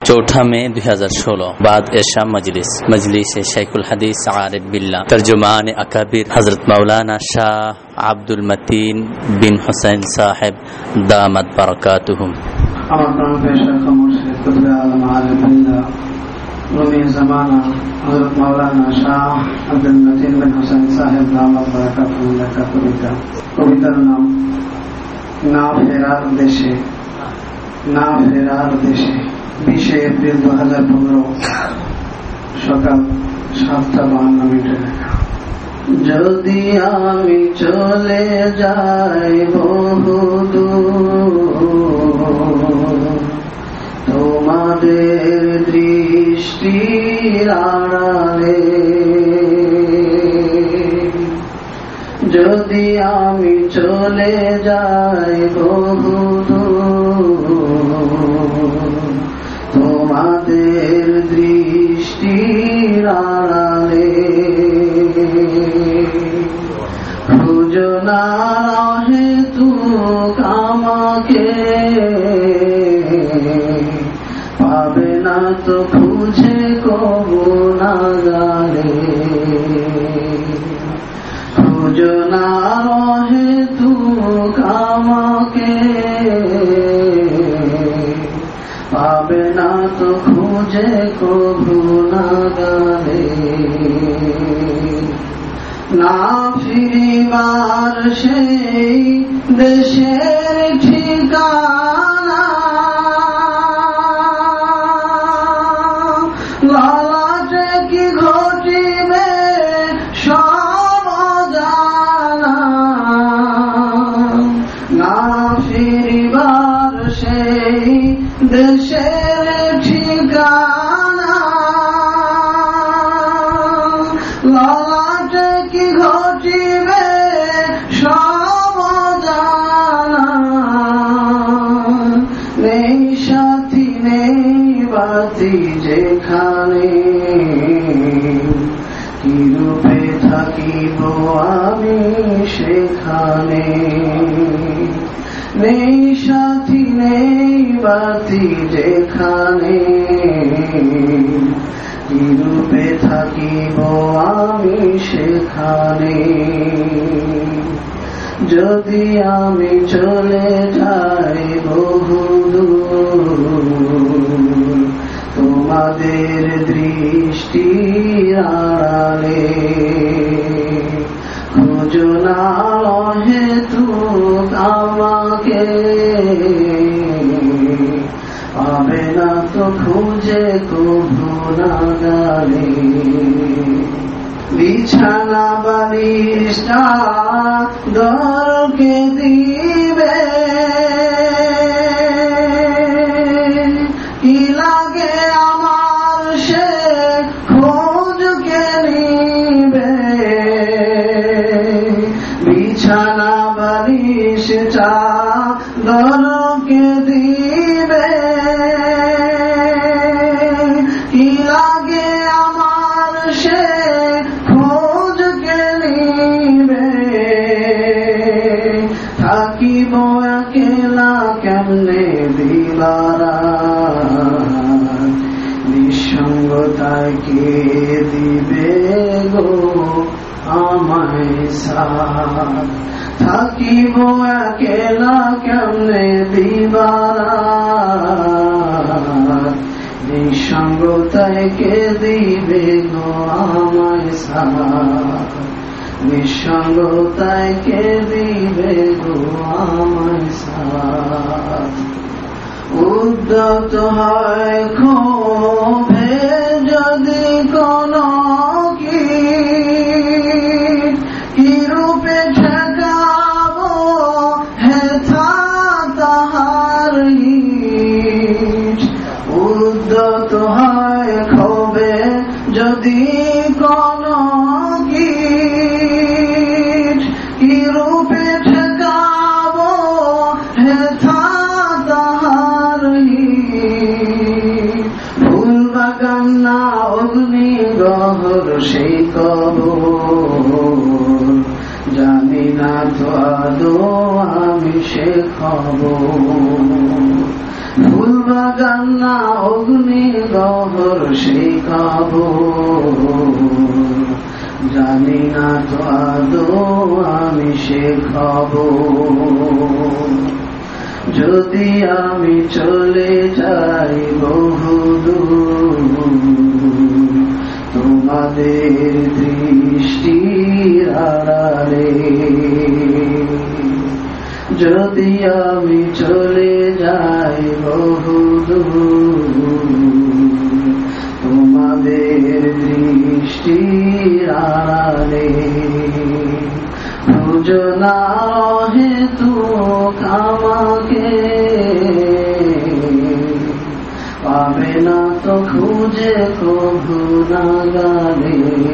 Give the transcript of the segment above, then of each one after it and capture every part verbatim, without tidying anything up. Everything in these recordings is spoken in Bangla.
चौथा मई दो हज़ार सोलह बाद एशा मजलिस मजलिस शेखुल हदीस आरिफ बिल्ला तर्जुमान अकाबिर हजरत मौलाना शाह अब्दुल मतीन बिन हुसैन साहिब दामत बरकातुहुम। আমার প্রাণপ্রিয় শেখ মুর্শিদ কুতুবে আলম আরিফ বিল্লা রুমি জামানা হযরত মাওলানা শাহ আব্দুল মতিন বিন হোসেন সাহেব দামাত বারাকাতুহু লেখা কবিতা। কবিতার নাম না ফেরার দেশে। না ফেরার দেশে বিশে এপ্রিল দু হাজার পনেরো সকাল সাতটা বাহান্ন মিনিটে লেখা। যদি আমি চলে যাই বহুদূর তোমাদের দৃষ্টির আড়ালে, যদি আমি চলে যাই বহুদূর তোমাদের দৃষ্টির আড়ালে, খুঁজো না হেতুক আমাকে, পাবে না তো খুঁজে কবু না জানে, খুঁজো না হেতুক আমাকে, পাবে না তো খুঁজে কবু না জানে। না ফিরিবার সেই দেশের ঠিকানা, লালাটে কি ঘটিবে সব জানা, না ফিরিবার সেই দেশের ঠিকানা, লালাটে কি ঘটিবে সব জানা, নেই সাথী নেই বাতি যেখানে, কি রূপে থাকিব আমি সেখানে, নেই সাথী নেই বাতি যেখানে, কি রূপে থাকিব আমি সেখানে, যদি আমি চলে যাই বহুদূর তোমাদের দৃষ্টির আড়ালে, খুঁজো না হেতুক আমাকে, পাবে না তো খুঁজে কবু না জানে, বিছানা বালিশটা দরকে দিবে, কি লাগে আমার সে খোঁজকে নিবে, বিছানা বালিশটা দরকে দিবে, কি লাগে আমার সে খোঁজকে নিবে, থাকিব একলা কেমনে দিবারা, নিঃসঙ্গতায় কে দিবে গো আমায় সাথ, থাকিব একলা কেমনে দিবারা, নিঃসঙ্গতায় কে দিবে গো আমায় সাথ, নিঃসঙ্গতায় কে দিবে গো আমায় সাথ। উদ্যত হয় ক্ষোভে যদি কোনো কি, কি রূপে ঠেকাবো হেথা তাহার হিত, উদ্যত হয় ক্ষোভে যদি কোনো কি, কি রূপে ঠেকাবো হেথা তাহার হিত, ফুল বাগান না অগ্নি গহর সেই কবর, জানি না তো আদৌ আমি সে খবর, ফুল বাগান না অগ্নি গহর সেই খবর, জানি না তো আদৌ আমি সে খবর। যদি আমি চলে যাই বহুদূর তোমাদের দৃষ্টির আড়ালে, যদি আমি চলে যাই বহুদূর তোমাদের দৃষ্টির আড়ালে, খুঁজো না হেতু আমাকে, পাবে না তো খুঁজে কভু নাগালে,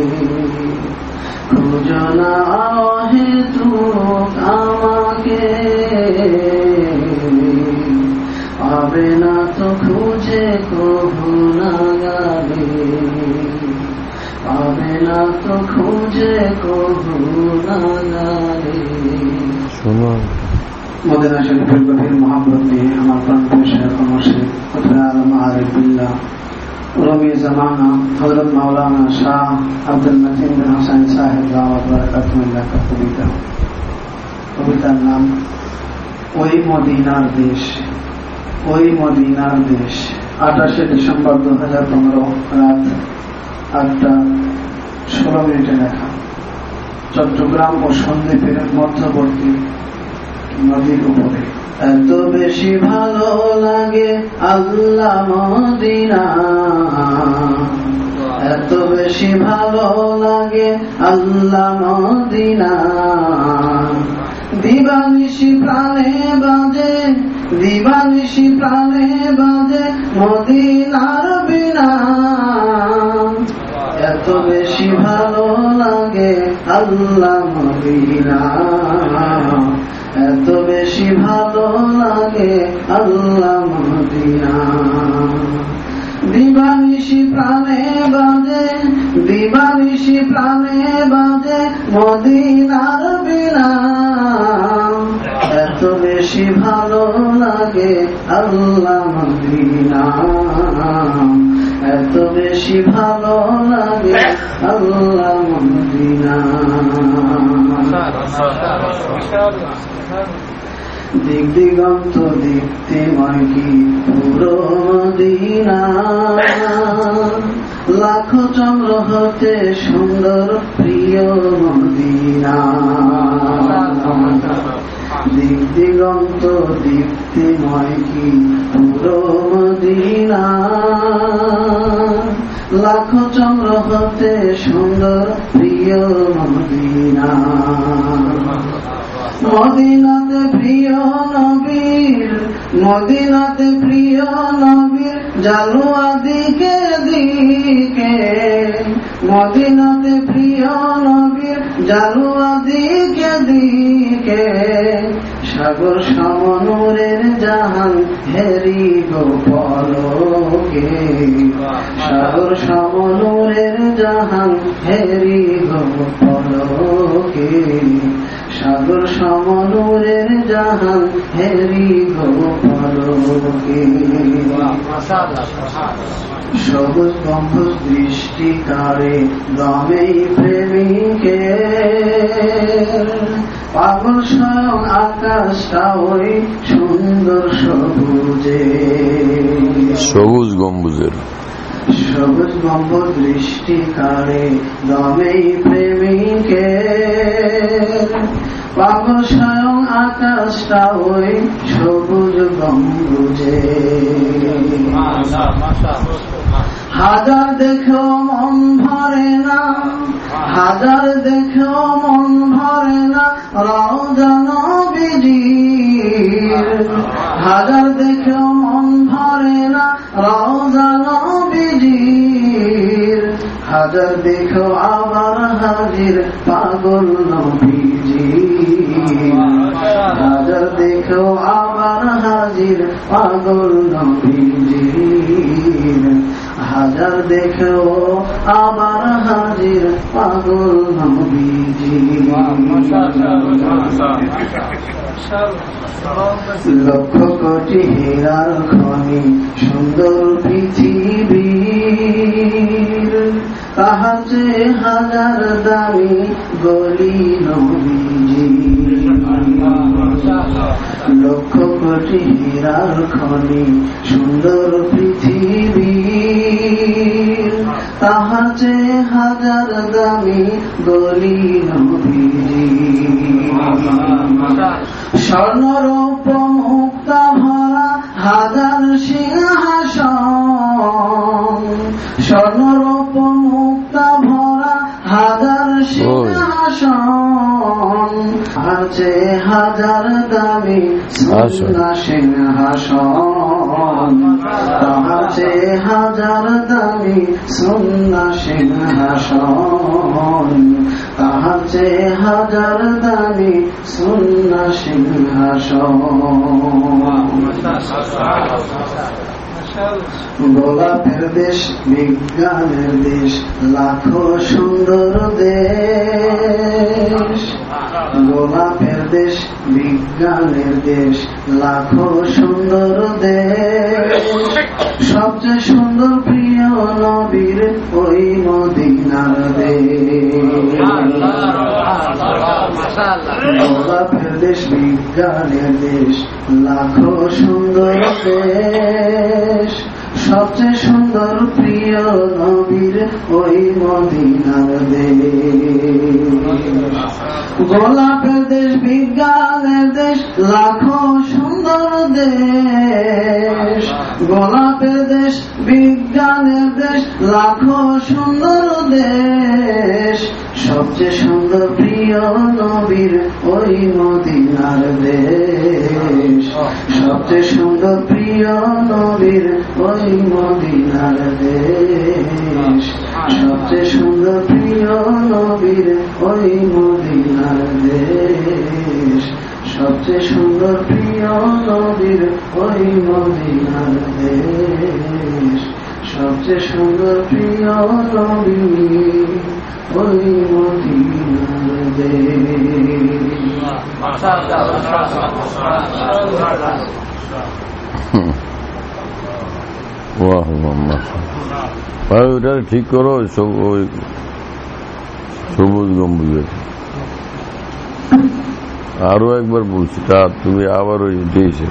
খুঁজো না হেতু আমাকে, পাবে না তো খুঁজে কভু নাগালে, পাবে না তো খুঁজে কভু নাগালে। শোনো মদিনা শরীফের গভীর মহব্বত নিয়ে আমার প্রাণপ্রিয় শেখ মুর্শিদ কুতুবে আলম আরিফ বিল্লাহ রমি জামানা হযরত মাওলানা শাহ আব্দুল মতিন বিন হোসেন সাহেব দাওয়াত বারাকাতুহু লেখা কবিতা। কবিতার নাম ওই মদিনার দেশ। ওই মদিনার দেশ। আঠাশে ডিসেম্বর দু হাজার পনেরো রাত আটটা ষোলো মিনিটে লেখা। চট্টগ্রাম ও সন্দ্বীপের মধ্যবর্তী নদীর উপরে। এত বেশি ভালো লাগে আল্লাহ মদিনা, এত বেশি ভালো লাগে আল্লাহ মদিনা, দিবানিশি প্রাণে বাজে, দিবানিশি প্রাণে বাজে মদিনার বিনা, এত বেশি ভালো লাগে আল্লাহ মদিনা, এত বেশি ভালো লাগে আল্লাহ মদিনা, দিবানিশি প্রাণে বাজে, দিবানিশি প্রাণে বাজে মদিনার বিনা, এত বেশি ভালো লাগে আল্লাহ মদিনা, এত বেশি ভালো লাগে আল্লাহ মদিনা। দিক দিগন্ত দীপ্তিময় কি পুরো মদিনা, লাখো চন্দ্র হতে সুন্দর প্রিয় মদিনা, দিক দিগন্ত দীপ্তিময় কি পুরো মদিনা, লাখো চন্দ্র হতে সুন্দর প্রিয় মদিনা, মদিনাতে প্রিয় নবীর, মদিনাতে প্রিয় নবীর জালুয়া দিকে দিকে, মদিনাতে প্রিয় নবীর জালুয়া দিকে দিকে, সাগর সমনুরের জাহান হেরি গো পলকে, সাগর সমনুরের জাহান হেরি গো পলকে, সাগর সমনুরের জাহান হেরি গো পলকে, সবুজ গম্বুজ দৃষ্টিকারে দমেই প্রেমিকে, পাগল স্বয়ং আকাশটা ওই সুন্দর সবুজে, সবুজ গম্বুজের সবুজ গম্বুজ দৃষ্টিকারে দমেই প্রেমিকে, পাগল স্বয়ং আকাশটা ওই সবুজ গম্বুজে, হাজার দেখেও মন ভরে না, হাজার দেখেও মন ভরে না রওজা নবীজির, হাজার দেখেও মন ভরে না রওজা নবীজির, হাজার দেখেও আবার হাজির পাগল নবীজি, হাজার দেখেও আবার হাজির পাগল নবীজির, হাজার দেখেও আবার হাজির পাগল নবীজি। লক্ষ কোটি হীরার খনি সুন্দর পৃথিবীর, তাহার যে হাজার দামি গলি নবীজি। লক্ষ কোটি হীরার খনি সুন্দর পৃথিবীর, তাহার যে হাজার দামি গলি নবীজি। স্বর্ণরূপ মুক্তা ভরা হাজার সিংহাসন, স্বর্ণরূপ মুক্তা ভরা হাজার সিংহাসন, আর যে হাজার দামি সোনা সিংহাসন, তাহার যে হাজার দামি সোনা সিংহাসন, তাহার যে হাজার দামি সোনা সিংহাসন। গোলাপের দেশ বিজ্ঞানের দেশ, লাখো সুন্দর দেশ। গোলাপের দেশ বিজ্ঞানের দেশ, লাখো সুন্দর দেশ। সবচেয়ে সুন্দর প্রিয় নবীর ওই মদিনার দেশ। গোলাপের দেশ বিজ্ঞানের দেশ, লাখো সুন্দর দেশ। সবচেয়ে সুন্দর প্রিয় নবীর ওই মদিনার দেশ। গোলাপের দেশ বিজ্ঞানের দেশ, লাখো সুন্দর দেশ। গোলাপের দেশ বিজ্ঞানের দেশ, লাখো সুন্দর দেশ। সবচেয়ে সুন্দর প্রিয় নবীর ওই মদিনার দেশ। সবচেয়ে সুন্দর প্রিয় নবীর ওই মদিনার দেশ। সবচেয়ে সুন্দর প্রিয় নবীর ওই মদিনার দেশ। সবচেয়ে সুন্দর প্রিয় নবীর ওই মদিনার দেশ। সবচেয়ে সুন্দর প্রিয় নবী ওই মদিনার দেশ। ওটা ঠিক করো, ওই সবুজ গম্বুজের আরো একবার বলছি, তা তুমি আবার ওই দিয়েছে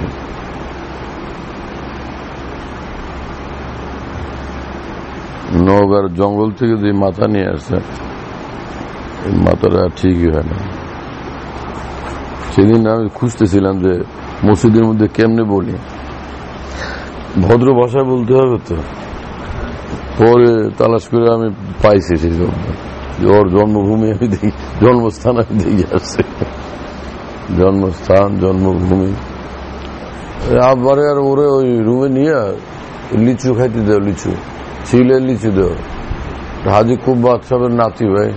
নওগাঁর জঙ্গল থেকে যে মাথা নিয়ে আসছে, এই মাথাটা ঠিকই হয় না। সেদিন আমি খুঁজতেছিলাম যে মসজিদের মধ্যে কেমনে বলি, ভদ্র ভাষায় বলতে হবে তো। পরে তালাশ করে আমি পাইছি সেই শব্দ, ওর জন্মভূমি আমি দেখি, জন্মস্থান আমি দেখে আসছি। জন্মস্থান জন্মভূমি। আবার আর ওরে ওই রুমে নিয়ে লিচু খাইতে দেও, লিচু ছিলে লিচু দেও। হাজি খুব বাদশাহের নাতি ভাই,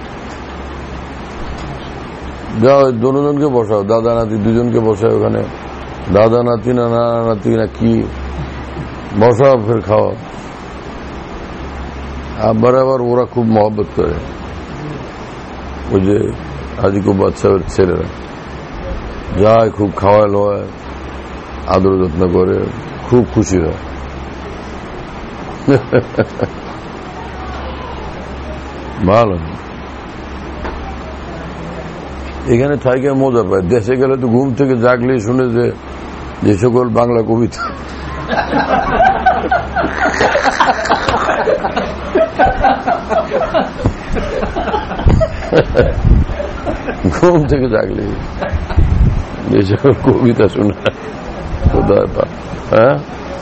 যাও দুজনকে বসাও, দাদা নাতি দুজনকে বসাও ওখানে। দাদা নাতি না নানা নাতি না কি বসাও, ফের খাওয়া। আবার আবার ওরা খুব মহব্বত করে, ওই যে হাজি খুব বাদশাহের ছেলেরা যায়, খুব খাওয়াল হয়, আদর যত্ন করে, খুব খুশি হয়। ভালো, এখানে থাইকে মজা পায়। দেশে গেলে তো ঘুম থেকে জাগলে শুনে যে যে সকল বাংলা কবিতা ঘুম থেকে জাগলে যে সকল কবিতা শোনা কোথায় পা। হ্যাঁ,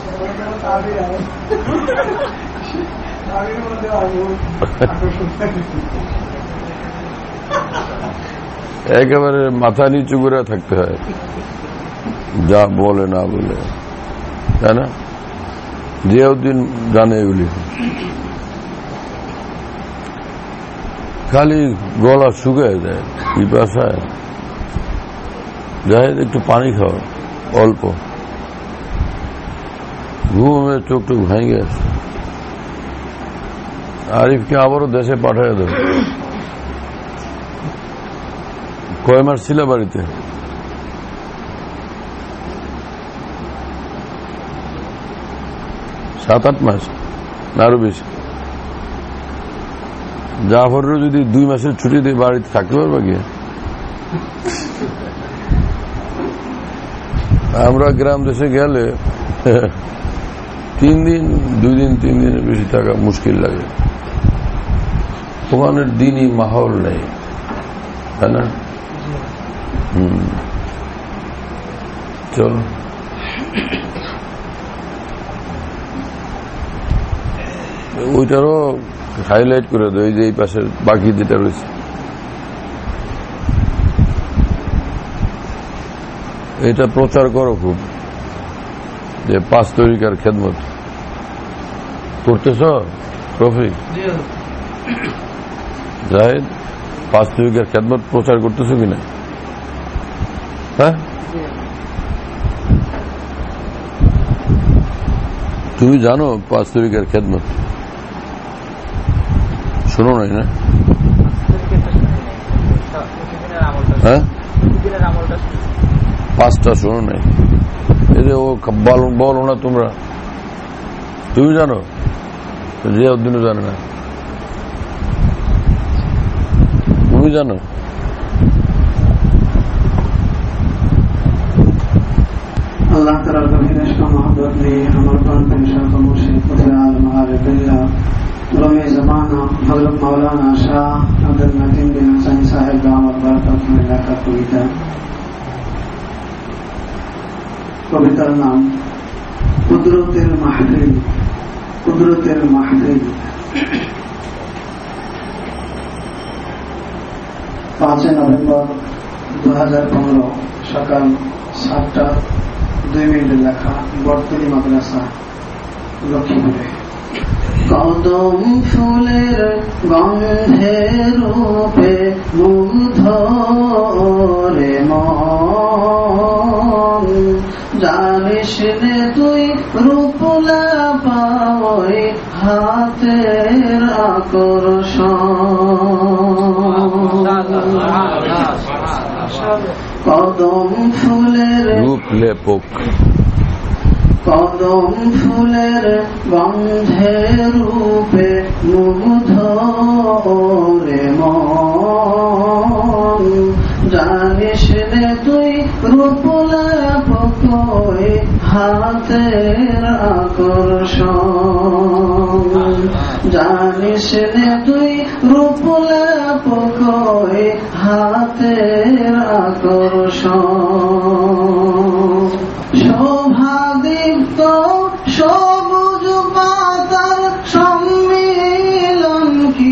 একেবারে মাথা নিচু করে থাকতে হয়, যা বলে না বলে, তাই না? জিয়াউদ্দিন জানে এগুলি। খালি গলা শুকায় যায়, পিপাসায় যাই একটু পানি খাও অল্প, ঘুমে চোখ টুক ভেঙে আসে। আরিফকে আবারও দেশে পাঠায় দেব। কয় মাস ছিল বাড়িতে? সাত আট মাস না আরো বেশি। জাফরের যদি দুই মাসের ছুটি দিয়ে বাড়িতে থাকতে পারবা গিয়ে? আমরা গ্রাম দেশে গেলে তিন দিন দুই দিন তিন দিনের বেশি থাকা মুশকিল লাগে। ওখানে দিনই মাহল নেই, তাই না? হম চলো ওইটারও হাইলাইট করে দেয় যে এই পাশের বাকি যেটা রয়েছে এটা প্রচার করো খুব, যে পাঁচ তরিকার খেদমত করতেছ। রফিক জাহিদ, পাঁচ তরিকার খেদমত প্রচার করতেছ কিনা? হ্যাঁ, তুমি জানো পাঁচ তরিকার খেদমত? শোনো নাই না? হ্যাঁ, পাঁচটা শোনো নাই? এদের ও বলো না তোমরা, তুমি জানো? জিয়াউদ্দিনও জানে না, তুমি জানো? আল্লাহ তাআলার গভীর মহব্বত নিয়ে আমার প্রাণপ্রিয় শায়খ মুর্শিদ কুতুবে আলম আরিফুল্লাহ রুমি জামানা হযরত মাওলানা শাহ আব্দুল মতিন বিন হুসাইন সাহেব দামাত বরকাতুহুর লেখা কবিতা। কবিতার নাম কুদরতের মাহফিল। কুদরতের মাহফিল। পাঁচই নভেম্বর দু হাজার পনেরো সকাল সাতটা দুই মিনিটের লেখা, বর্তনী মাদ্রাসা, লক্ষ্মীপুরে। কদম ফুলের গন্ধের রূপে মুগ্ধ রে মন, জানিস নে তুই রূপলা পাওই হাতের আকর্ষণ। কদম ফুলের রূপ লেপক, কদম ফুলের গন্ধের রূপে মুগ্ধ রে মন, জানিস নে তুই রূপলা পকই হাতের আকর্ষণ। জানিস নে তুই রূপলা পকই হাতের আকর্ষণ। শোভাদীপ্ত সবুজ পাতার সম্মিলন কি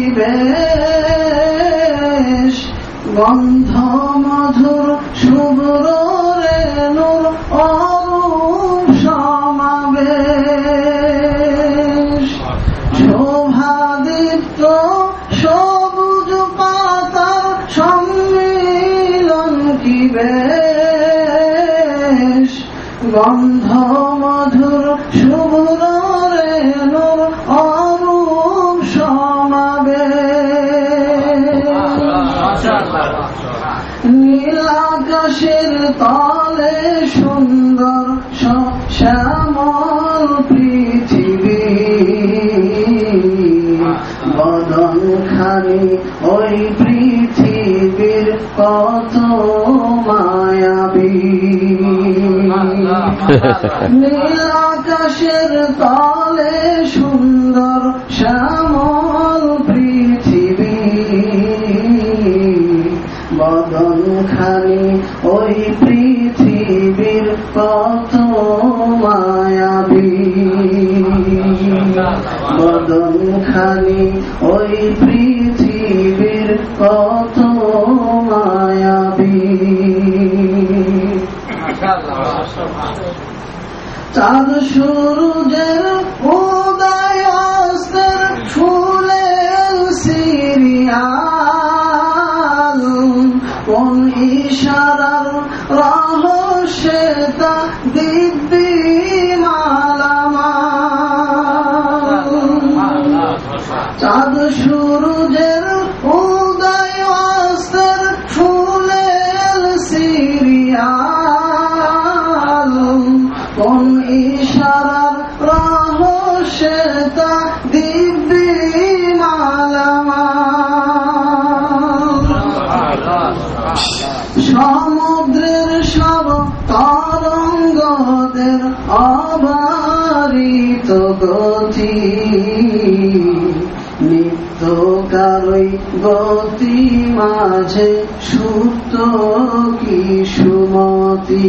বেশ, গন্ধ মধুর শুভ্র রেণুর অরূপ সমাবেশ। শোভাদীপ্ত সবুজ পাতার সম্মিলন কি বেশ, গন্ধ মধুর শুভ্র রেণুর অরূপ সমাবেশ। নীল আকাশের তলে সুন্দর শ্যামল পৃথিবী, বদন খানি ওই পৃথিবীর কত মায়াবী। নীল আকাশের তলে সুন্দর শ্যামল পৃথিবী, বদন খানি ওই পৃথিবীর কত মায়াবী। বদন খানি ওই পৃথিবীর কত মায়াবী। চাঁদ সূরজের উদয় অস্তের ফুলের সিরিয়াল, কোন ইশারার রহস্যে তা দিব্যি মালামাল। চাঁদ সূরজের উদয় অস্তের ফুলের সিরিয়াল, কোন ইশারার রহস্য গতি নিত্যকারই গতি মাঝে সুপ্ত কি সুমতি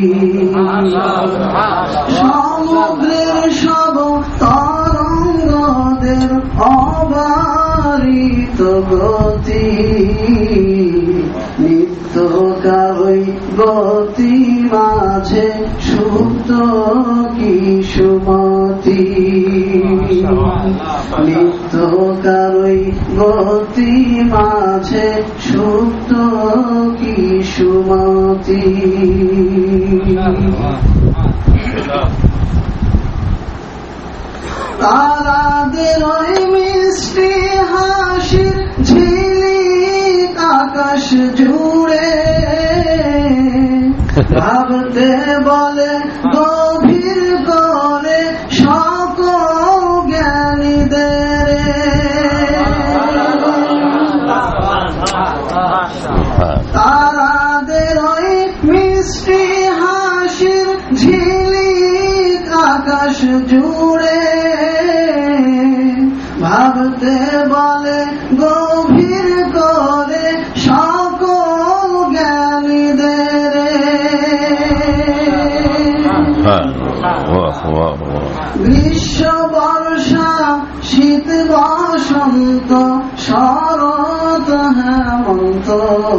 সমুদ্রের সব তরঙ্গদের অবারিত গতি নিত্যকারই গতি মাঝে সুপ্ত কি সুমতি নিত্যকারই গতি মাঝে সুপ্ত কি সুমতি তারাদের ওই মিষ্টি হাসির ঝিলিক আকাশ জুড়ে ভাবতে বলে গভীর করে সকল জ্ঞানীদের তারাদের ওই মিষ্টি হাসির ঝিলিক আকাশ জুড়ে ভাবতে বলে গভীর করে সকল জ্ঞানীদের গ্রীষ্ম বর্ষা শীত বসন্ত শরৎ হেমন্ত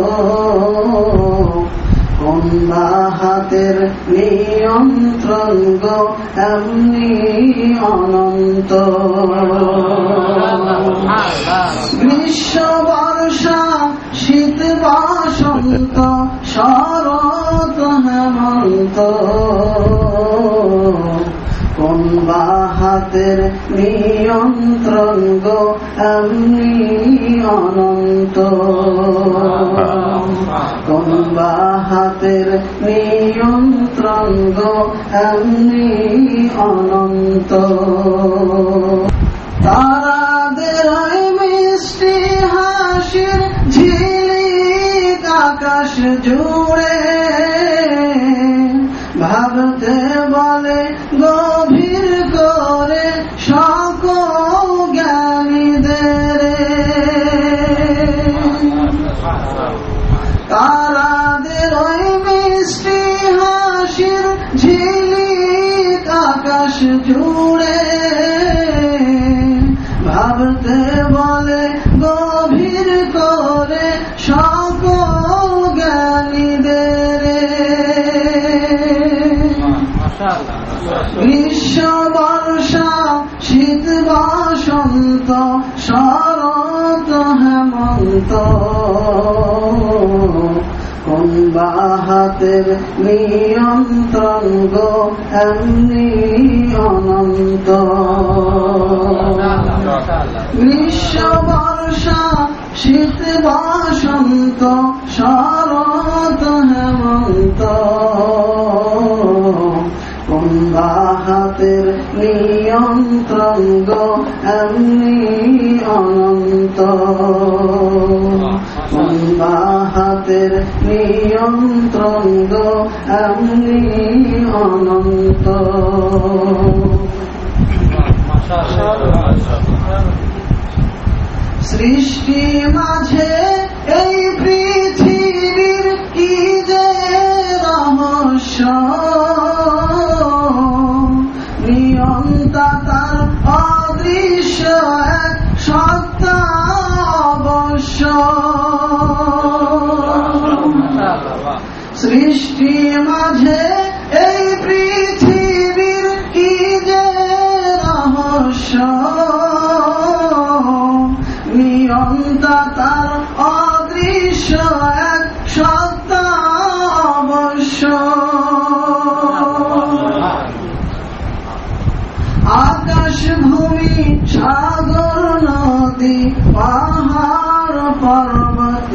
কন্যা হাতের নিয়ন্ত্রণ গো এমনি অনন্ত গ্রীষ্ম বর্ষা শীত বসন্ত শরৎ হেমন্ত কন্যা হাতের নিয়ন্ত্রণ গো এমনি অনন্ত কন্যা হাতের নিয়ন্ত্রণ গো এমনি অনন্ত তারাদের মিষ্টি হাসির ঝিলিক আকাশ জুড়ে ভাবতে বলে গভীর করে সকল জ্ঞানীদের তারাদের ওই মিষ্টি হাসির ঝিলিক আকাশ জুড়ে ভাবতে বলে গভীর করে সকল জ্ঞানীদের গ্রীষ্ম বর্ষা শীত বসন্ত শরৎ হেমন্ত কন্যা হাতের নিয়ন্ত্রণ গো এমনি অনন্ত গ্রীষ্ম বর্ষা শীত বসন্ত শরৎ হেমন্ত কন্যা হাতের নিয়ন্ত্রণ গো এমনি অনন্ত কন্যা হাতের নিয়ন্ত্রণ গো এমনি অনন্ত সৃষ্টি মাঝে এই পৃথিবীর কি যে রহস্য নিয়ন্তা তার অদৃশ্য এক সত্তা অবশ্য সৃষ্টি মাঝে এই পৃথিবীর কি যে রহস্য নিয়ন্তা তার অদৃশ্য এক সত্তা অবশ্য আকাশ ভূমি সাগর নদী পাহাড় পর্বত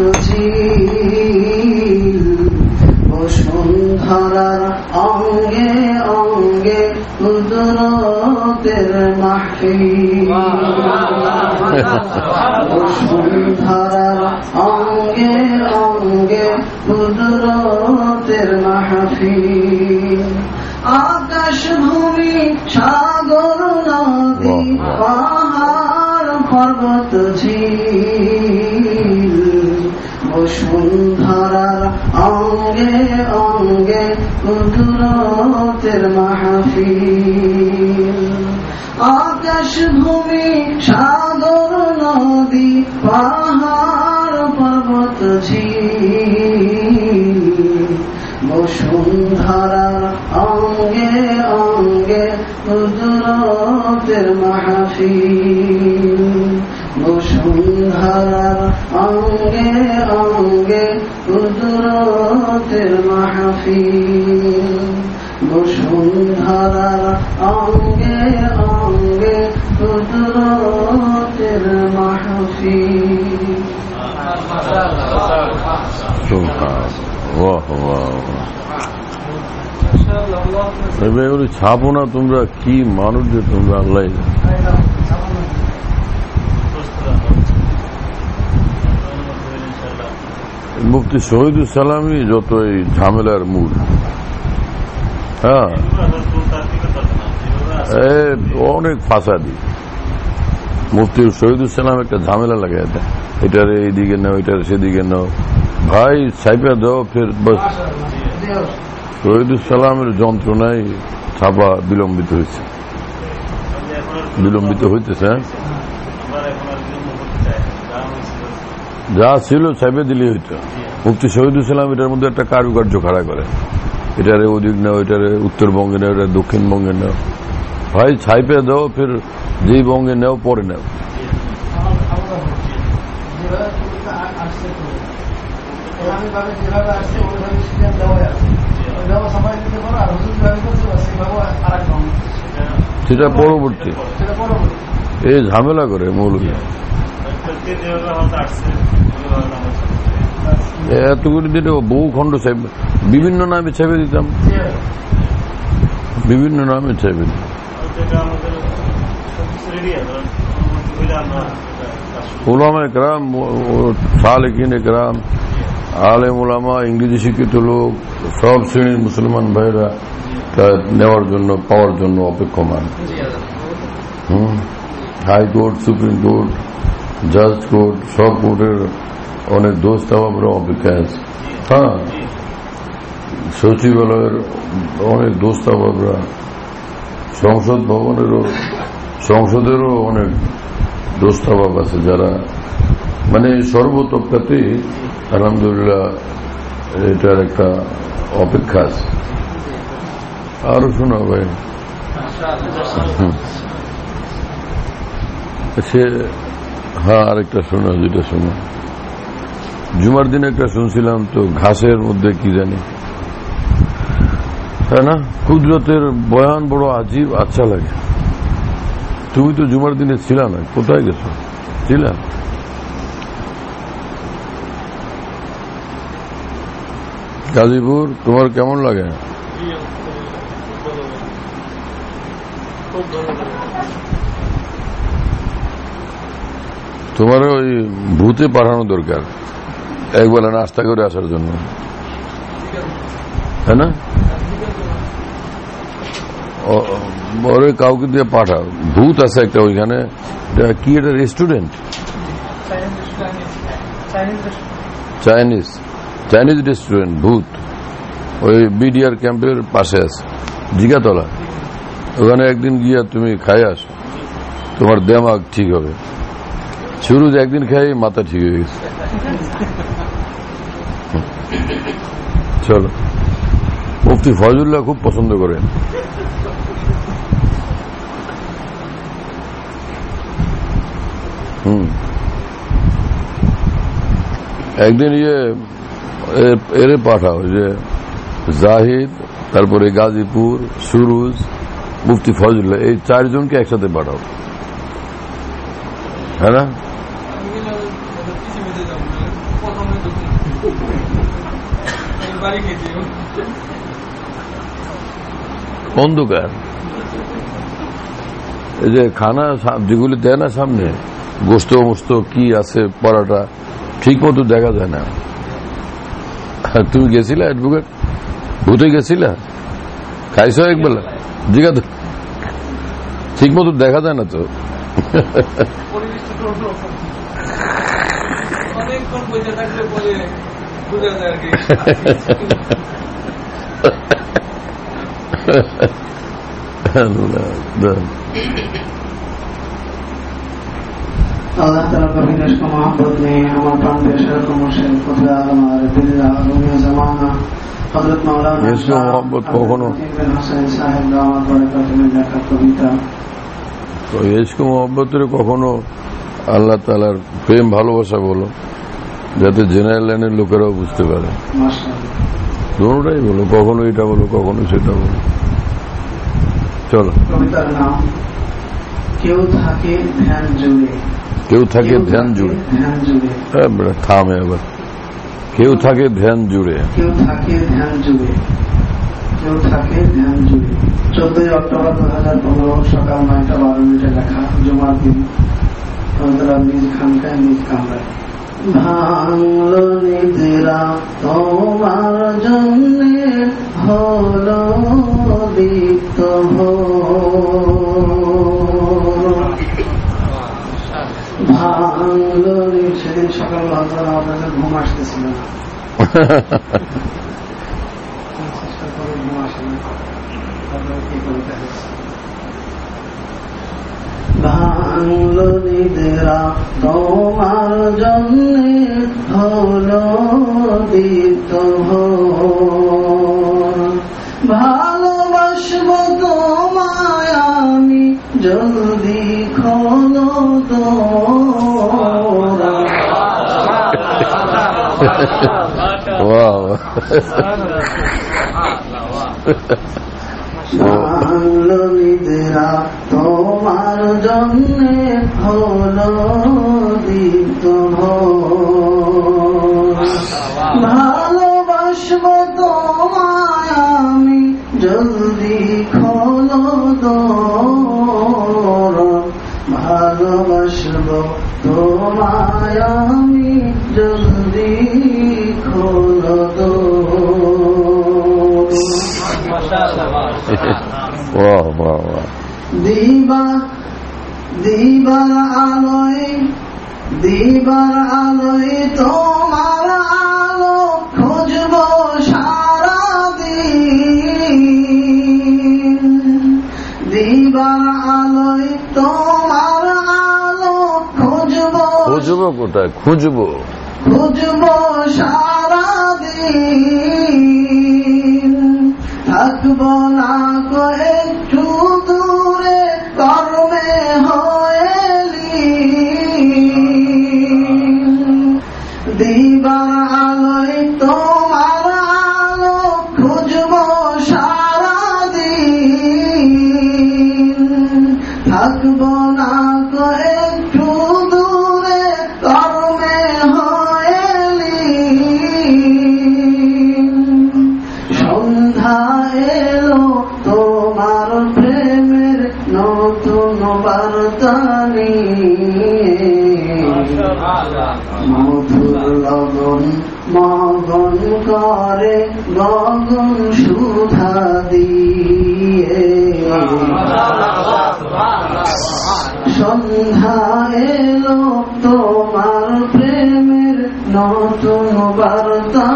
ঝিল বসুন্ধরার অঙ্গে অঙ্গে কুদরতের মাহফিল বসুন্ধরার অঙ্গে অঙ্গে কুদরতের মাহফিল আকাশ ভূমি সাগর নদী পাহাড় পর্বত ঝিল বসুন্ধরার অঙ্গে অঙ্গে কুদরতের মাহফিল আকাশ ভূমি সাগর নদী পাহাড় পর্বত ঝিল বসুন্ধরার অঙ্গে অঙ্গে কুদরতের মাহফিল বসুন্ধরার অঙ্গে অঙ্গে কুদরতের মাহফিল বসুন্ধরার অঙ্গে অঙ্গে কুদরতের মাহফিল। ছাপো না তোমরা, কি মানুষ যে তোমরা, আল্লাহ। মুফতি শহীদুল সালামই যত এই ঝামেলার মূল। হ্যাঁ, অনেক ফাসাদি। মুফতি শহীদুল সালাম একটা ঝামেলা লাগাই দেয়, এটার এইদিকে নাও, এটার সেদিকে নাও, ভাই ছাইপা দাও, ফের বাস। শহীদুল সালামের যন্ত্রণায় ছাপা বিলম্বিত হয়েছে, বিলম্বিত হইতেছে। যা ছিল ছাইপে দিলেই হইতো। মুফতি শহীদুল সালাম এটার মধ্যে একটা কারুকার্য খাড়া করে, এটারে ওদিক নাও, এটারে উত্তরবঙ্গে নাও, এটা দক্ষিণবঙ্গে নাও, ভাই ছাইপে দাও, ফের যেই বঙ্গে নেও পরে নেও। সেটা পরবর্তী, এই ঝামেলা করে মৌলবী। এতগুলি দিনে বহু খণ্ড বিভিন্ন নামে ছেপে দিতাম, বিভিন্ন নামে ছেপে দিতাম। উলামায়ে কেরাম, সালেকিনে কেরাম, আলেম উলামা, ইংরেজি শিক্ষিত লোক, সব শ্রেণীর মুসলমান ভাইরা নেওয়ার জন্য, পাওয়ার জন্য অপেক্ষমান। হম হাইকোর্ট, সুপ্রিম কোর্ট, জাজ কোর্ট, সব কোর্টের অনেক দোস্ত আমরা অপেক্ষায় আছে। হ্যাঁ, সচিবালয়ের অনেক দোস্ত আমরা, সংসদ ভবনেরও, সংসদেরও অনেক দোস্তাবাব আছে, যারা মানে সর্বতপ্কাতেই আলহামদুলিল্লাহ এটার একটা অপেক্ষা আছে। আরো শোনা ভাই, সে হ্যাঁ আরেকটা শোনা, যেটা শোনা জুমার দিনে একটা শুনছিলাম, তো ঘাসের মধ্যে কি জানি, তাই না? কুদরতের বয়ান বড় আজীব, আচ্ছা লাগে। তুমি তো জুমার দিনে ছিল না, কোথায় গেছো? ছিল গাজীপুর। তোমার কেমন লাগে? তোমার ওই ভূতে পাঠানো দরকার একবেলা নাস্তা করে আসার জন্য, তাই না? ওরে কাউকে দিয়ে পাঠাও, ভূত আছে একটা ওইখানে। কি এটা রেস্টুরেন্ট? চাইনিজ চাইনিজ রেস্টুরেন্ট, ভূত। ওই বিডিআর ক্যাম্পের পাশে আছে, জিগাতলা। ওখানে একদিন গিয়া তুমি খাই আসো, তোমার দেমাগ ঠিক হবে। শুরু একদিন খাই মাথা ঠিক হয়ে গেছে। চলো, মুফতি ফয়জুল্লাহ খুব পছন্দ করেন। হুম একদিন ইয়ে এরে পাঠাও, যে জাহিদ, তারপরে গাজীপুর, সুরুজ, মুফতি ফয়জুল্লাহ, এই চারজনকে একসাথে পাঠাও, হ্যাঁ না? অন্ধকার, এই যে খানা যেগুলি দেয় না সামনে, গোস্ত মোস্ত কি আছে, পরাটা ঠিক মতো দেখা যায় না। তুমি গেছিলা অ্যাডভোকেট? ভূতে গেছিলা? খাইছ একবেলা? জিজ্ঞাসা ঠিক মতো দেখা যায় না তো। অনেকক্ষণ বসে থাকলে পরে বোঝা যায় আর কি। আল্লাহ তাআলা কবিরেশ को मोहब्बत में আমার প্রাণ পেশার को মুর্শিদ খুদা আলম আরবিল্লাহ রুমিয়া জামানা হযরত মাওলানা इसको मोहब्बत কখনো বিন হোসেন সাহেব দাওয়াত বরকতুল্লাহ লেখা কবিতা। তো ইশক মোহব্বতের কখনো আল্লাহ তাআলার প্রেম ভালোবাসা বলো, যাতে জেনারেল লাইনের লোকেরাও বুঝতে পারে। মাশাআল্লাহ, দুটোটাই বলো, কখনো এটা বলো, কখনো সেটা বলো। চলো, কবিতার নাম কেউ থাকে ধ্যান জুড়ে। কেউ থাকে ধ্যান জুড়ে। ধ্যান জুড়ে হ্যাঁ বেটা, থামে আবার। কেউ থাকে ধ্যান জুড়ে। কেউ থাকে ধ্যান জুড়ে কেউ থাকে ধ্যান জুড়ে। চোদ্দই অক্টোবর দু হাজার পনেরো সকাল নয়টা বারো মিনিটে লেখা, জুমার দিন, নিজ খানকায় নিজ কামরায়। ভাঙলো নিজেরা তোমার জন্যে হলো দীপ্ত ভাঙলো। সেদিন সকাল আপনাদের ঘুম আসতেছিল না, ঘুম আসে না, কি কবিতা হয়েছে। ভাঙলো নিদেরা তোমার জন্যে হলো দীপ্ত ভালোবাসব তোমায় আমি জলদি খোলো দোরা। ভাঙলো নিদেরা তোমার জন্যে হলো দীপ্ত ভালোবাসব তোমায় আমি জলদি খোলো দোর। ভালোবাসব তোমায় আমি জলদি খোলো দোর। দিবা দিবার আলোয় দিবার আলোয় তোমার আলো খুঁজব সারাদিন। দিবার আলোয় তোমার আলো খুঁজব খুঁজব কোথায় খুঁজব খুঁজব সারাদিন। থাকব না একটু দূরে কর্মে হয়েলি। দিবার আলোয় তোমার আলো খুঁজব সারাদিন। থাকব না একটু দূরে কর্মে হয়েলি। সন্ধ্যা এলো তোমার প্রেমের নতুন বার্তা মধুর লগন মগন করে গগন সুধা দিয়ে। সন্ধ্যা এলো তোমার প্রেমের নতুন বার্তা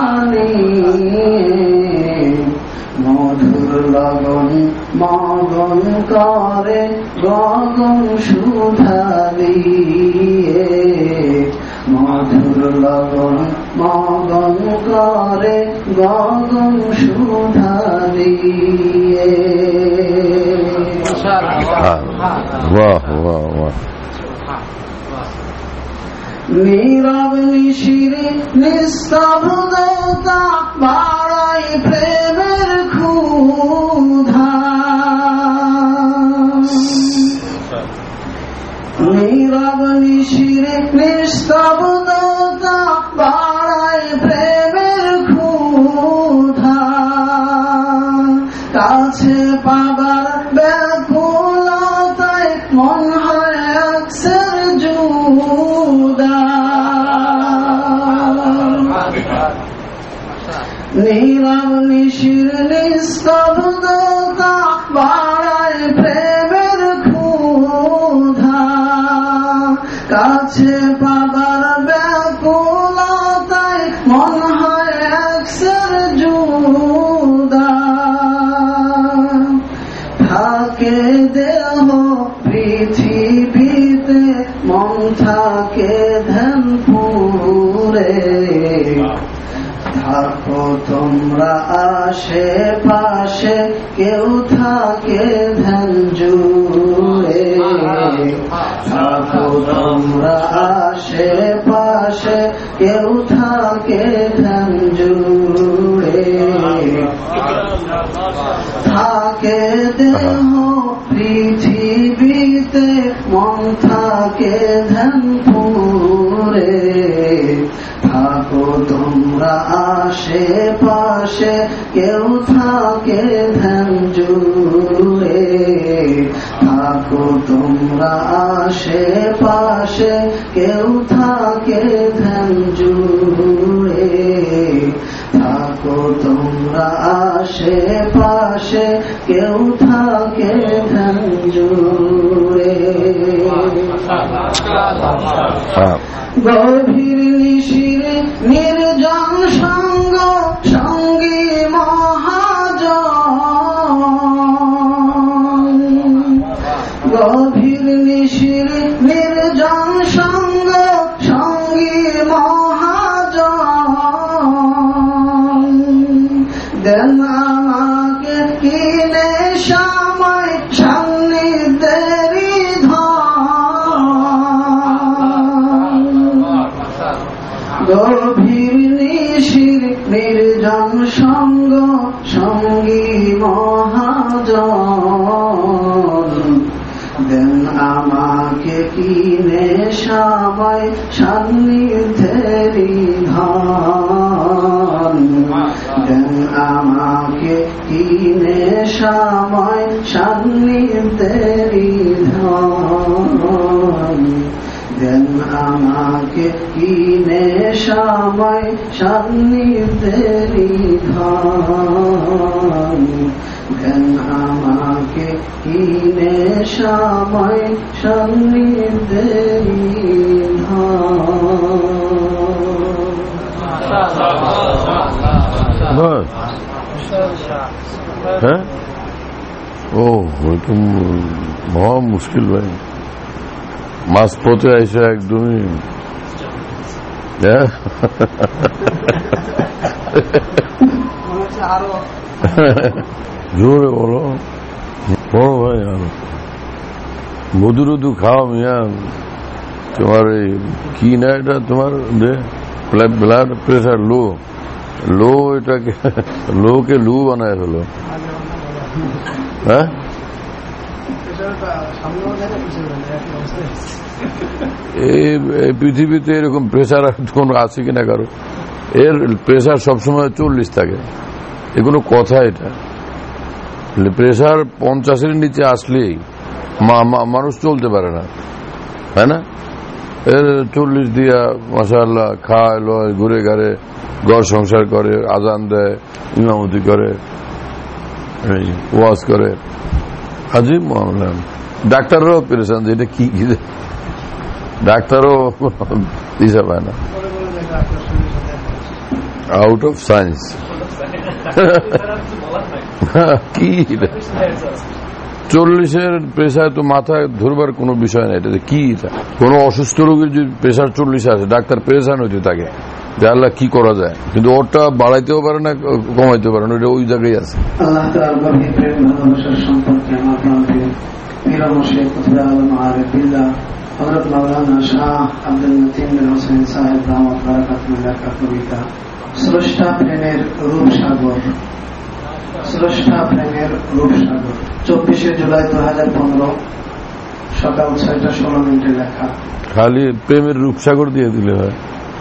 মধুর লগন মগন করে গগন সুধা দিয়ে। মধুর লগন মগন করে গগন সুধা দিয়ে। বাহ বাহ বাহ। নীরব নিশিরে নিস্তব্ধতা বাড়াই প্রেমের ক্ষুধা। নীরব নিশিরে নিস্তব্ধতা বাড়াই প্রেমের ক্ষুধা। কাছে পাবার ব্যাকুলতায় মন হয় আকসের জুদা। নীরব নিশির নিস্তব্ধতা বাড়ায় প্রেমের ক্ষুধা। কাছে পাবার ব্যাকুলতায় মন হয় একসের জুদা, থাকে দেহ পৃথিবীতে মন থাকে ধ্যান পুরে, থাকো তোমরা আশেপাশে কেউ থাকে ধ্যান জুড়ে, থাকো তোমরা আশেপাশে কেউ থাকে ধ্যান জুড়ে, থাকে দেহ পৃথিবীতে মন থাকে ধ্যান পুরে, থাকো তোমরা আশেপাশে কেউ থাকে ধ্যান জুড়ে, থাকো তোমরা আশেপাশে কেউ থাকে ধ্যান জুড়ে, থাকো তোমরা আশেপাশে কেউ থাকে ধ্যান জুড়ে। গভীর নিশির নির্জন সঙ্গ সঙ্গী মহাজন, গভীর নিশির নির্জন সঙ্গ সঙ্গী মহাজন, দেন আমাকে কিনে সময় সান্নিধ্যেরই গভীর নিশির নির্জন সঙ্গ সঙ্গী মহাজন, দেন আমাকে কিনে সময় সান্নিধ্যেরই ধন, দেন আমাকে কিনে সময় সান্নিধ্যেরই ধন, দেন আমাকে কিনে সময় সান্নিধ্যেরই ধন, দেন আমাকে কিনে সময় সান্নিধ্যেরই ধন। হ্যাঁ, ও তো মহা মুশকিল ভাই, মাছ পথে আইসে একদমই জোরে বলো বড় ভাই, আরো মধু রুদু খাও মিয়া, তোমার এই কি না এটা তোমার ব্লাড প্রেশার লো, লো এটাকে লো কে লু বানায় হলো। হ্যাঁ, এই পৃথিবীতে এরকম প্রেশার কোন আছে কিনা কারো? এর প্রেশার সবসময় চল্লিশ থাকে, এ কোনো কথা? এটা প্রেশার পঞ্চাশের নিচে আসলেই মানুষ চলতে পারে না, তাই না? এর চল্লিশ দিয়া মাশাআল্লাহ খায় লয়, ঘুরে ঘাড়ে ঘর সংসার করে, আজান দেয়, ইমামতি করে, ওয়াজ করে, আজিব মামলা। ডাক্তাররাও পেরেছেন যে এটা কি, ডাক্তারও দিশা পায় না, আউট অফ সায়েন্স। কি চল্লিশের প্রেশার তো মাথায় ধরবার কোনো বিষয় না, এটা কি? এটা কোন অসুস্থ রোগীর যদি প্রেশার চল্লিশে আছে, ডাক্তার পেরেশান হইতে থাকে যে আল্লাহ কি করা যায়, কিন্তু ওরটা বাড়াইতেও পারে না কমাইতেও পারে না, ওটা ওই জায়গায় আছে। আল্লাহ তাআলার গভীর প্রেম ভালোবাসার সম্পর্কে আমার প্রাণপ্রিয় পীর মুর্শিদ কুতুবে আলম আরিফ বিল্লাহ হযরত মাওলানা শাহ আব্দুল মতিন বিন হোসেন সাহেব দামাত বারাকাতুহুর লেখা কবিতা স্রষ্টা প্রেমের রূপসাগর। স্রষ্টা প্রেমের রূপসাগর, চব্বিশে জুলাই দু হাজার পনেরো সকাল ছয়টা ষোলো মিনিটে লেখা। খালি প্রেমের রূপসাগর দিয়ে দিলে হয়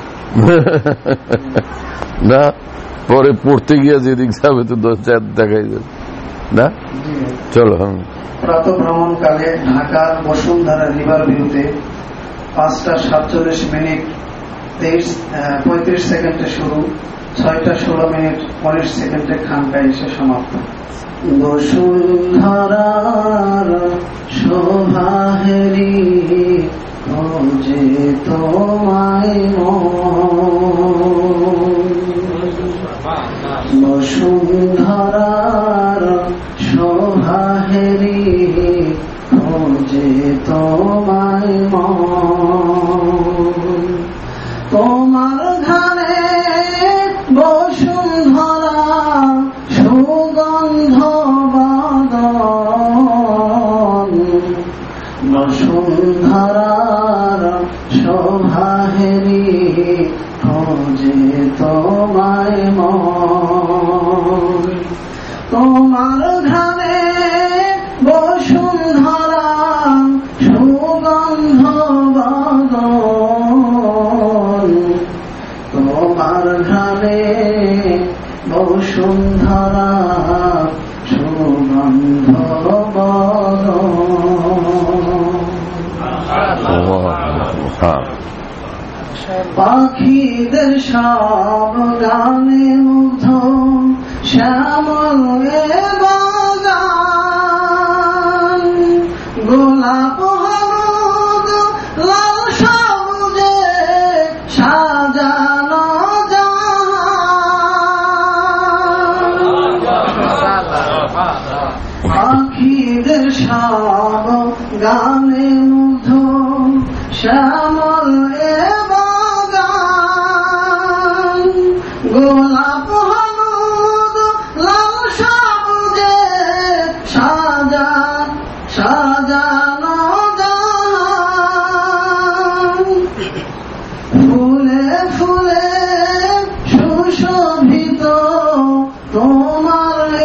না, পরে পড়তে গিয়ে যেদিক যাবে তো দশ চার দেখাই যাবে না। চলো, হ্যাঁ। প্রাত ভ্রমণকালে ঢাকার বসুন্ধরা রিভার ভিউতে পাঁচটা সাতচল্লিশ মিনিট তেইশ পঁয়ত্রিশ সেকেন্ডে শুরু, ছয়টা ষোলো মিনিট উনিশ সেকেন্ডে খানকায় এসে সমাপ্ত। বসুন্ধরার শোভা হেরি খোঁজে তোমায় বসুন্ধরার শোভাহেরি খোঁজে তোমায় তোমার ঘরে বসুন্ধরা সুগন্ধ বদন বসুন্ধরার শোভাহেরি খোঁজে তোমায় তোমার ঘরে বসুন্ধরা সুগন্ধ বদন তোমার ঘরে বসুন্ধরা সুগন্ধ বদন পাখিদের সব গানে মুগ্ধ শ্যামল বাগান গোলাপ হলুদ লাল সবুজে সাজানো পাখিদের সব গানে মুগ্ধ শ্যামল গোলাপ হলুদ লাল সবুজে সাজা সাজানো ফুলে ফুলে সুশোভিত তোমার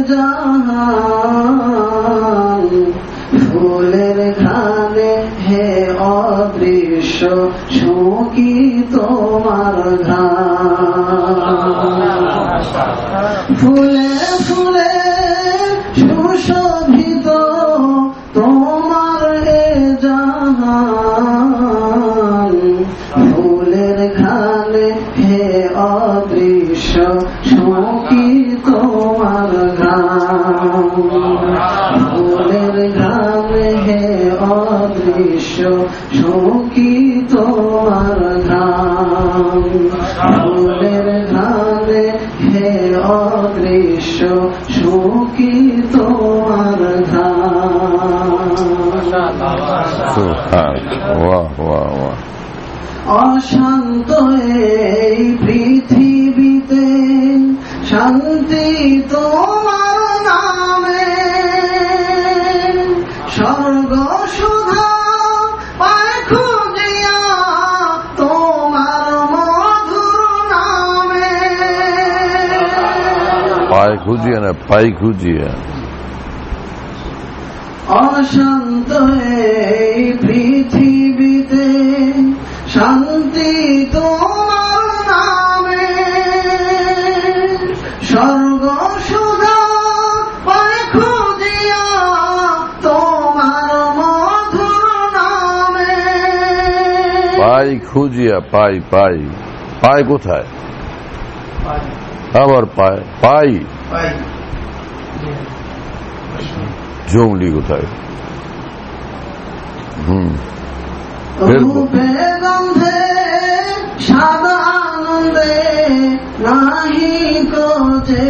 জাহান ফুলের ঘ্রাণে হে অদৃশ্য সুখী তোমার ঘ্রাণ ফুলে ফুলে সুশোভিত তোমার জাহান ফুলের ঘ্রাণে হে অদৃশ্য সুখী তোমার ঘ্রাণ ফুলের ঘ্রাণে হে অদৃশ্য সুখী তোমার ঘ্রাণ ফুলের ঘ্রাণে হে অদৃশ্য সুখী তোমার ঘ্রাণ অশান্ত এই পৃথিবীতে শান্তি তোমার নামে স্বর্গ সুধা পায় খুঁজিয়া তোমার মধুর নামে পায় খুঁজিয়া না পাই খুঁজিয়া অশান্ত এই পৃথিবীতে শান্তি তোমার নামে স্বর্গ সুধা পায় খুঁজিয়া তোমার মধুর নামে পাই খুঁজিয়া পাই পাই পাই কোথায় আবার পায় পাই জঙ্গলি কোথায় হুম রূপে গন্ধে সাদা আনন্দে নাহি কোজে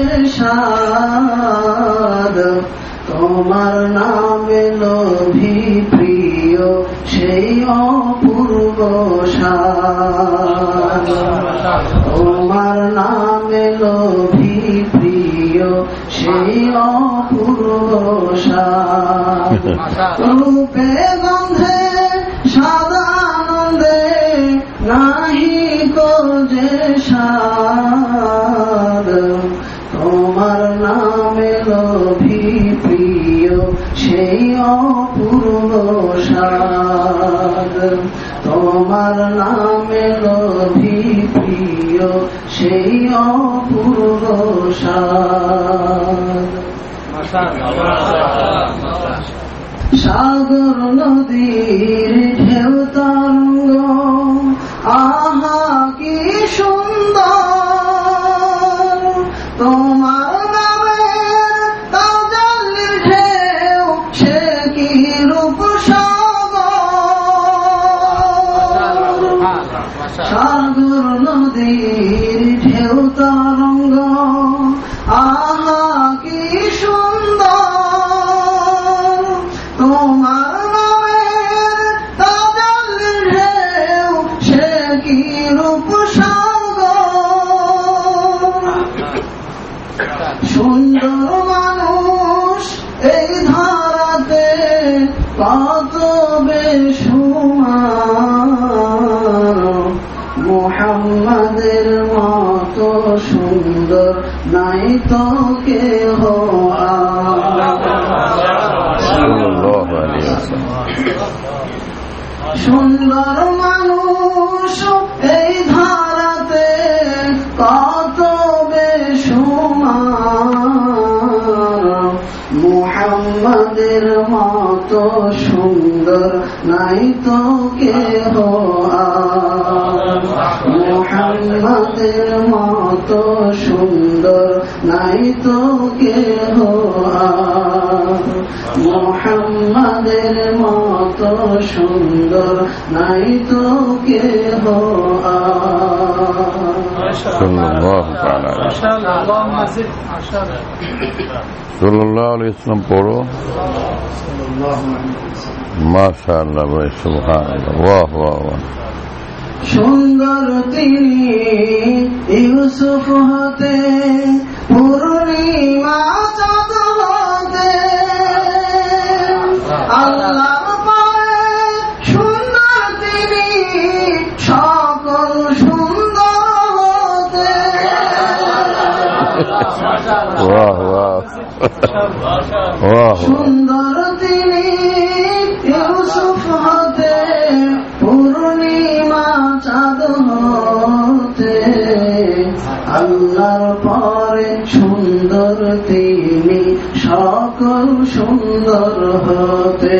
সাদ তোমার নামে লোভী প্রিয় সেই অপূর্ব সাদ তোমার নামে লোভী প্রিয় সেই অপূর্ব সাদ রূপে গন্ধে সাদা আনন্দে নাহি কোজে সাদ তোমার নামে লোভী প্রিয় সেই অপূর্ব সাদ তোমার নামে লোভী প্রিয় সেই অপূর্ব সাদ সাগর নদীর ঢেউ তরঙ্গ আহা কি সুন্দর তোমার নামের তাজাল্লির ঢেউ সে কি রূপ সাগর সাগর নদীর ঢেউ তরঙ্গ আহা কি সুন্দর তোমার নামের তাজল ঢেউ সে কি রূপ সাগর সুন্দর মানুষ এই ধারাতে কত বেশুমার মুহাম্মাদের মতো সুন্দর নাই তো কেহ সুন্দর মানুষ এই ধারাতে কত বেশুমার মুহাম্মাদের মতো সুন্দর নাই তো কেহ মুহাম্মাদের মতো সুন্দর নাই তো কেহ মুহাম্মাদের মতো সুন্দর নাই তো কেহ সাল্লাল্লাহু তাআলা সাল্লাল্লাহু আলাইহি ওয়াসাল্লাম পড়ো মাশাআল্লাহ ভাই সুবহানাল্লাহ ওয়াহ ওয়াহ ওয়াহ সুন্দর তিনি ইউসুফ হতে পূর্ণিমা চাঁদ হতে আল্লাহ পারে সুন্দর তিনি সকল সুন্দর হতে ওয়াহ ওয়াহ ওয়াহ সুন্দর তিনি ইউসুফ হতে পূর্ণিমা চাঁদ হতে আল্লাহর পরে সুন্দর তিনি সকল সুন্দর হতে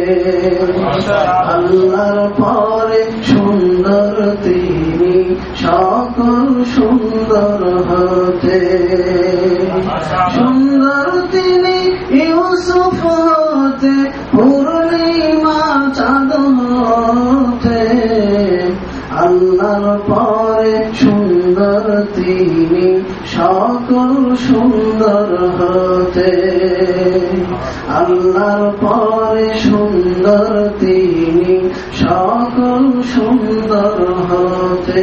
আল্লাহর পরে সুন্দর তিনি সকল সুন্দর হতে সুন্দর তিনি ইউসুফ হতে পূর্ণিমা চাঁদ হতে আল্লাহর পরে সুন্দর তিনি সকল সুন্দর হতে আল্লাহর পরে সুন্দর তিনি সকল সুন্দর হতে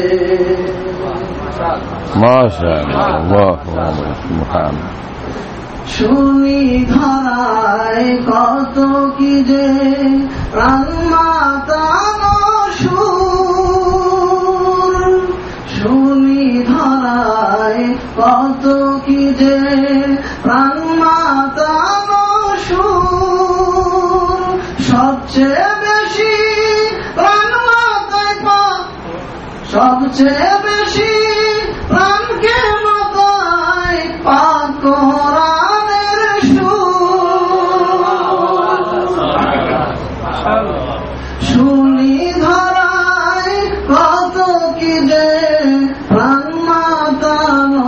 মাশাআল্লাহ ওয়াহ ওয়াহ সুবহানাল্লাহ শুনি ধরায় কত কি যে প্রাণ মাতানো সুর শুনি ধরায় কত কি যে প্রাণ মাতানো সুর সবচেয়ে বেশি প্রাণ মাতায় পা সবচেয়ে বেশি প্রাণকে মাতায় পাক কোরআনের শুনি ধরায় কত কি যে প্রাণ মাতানো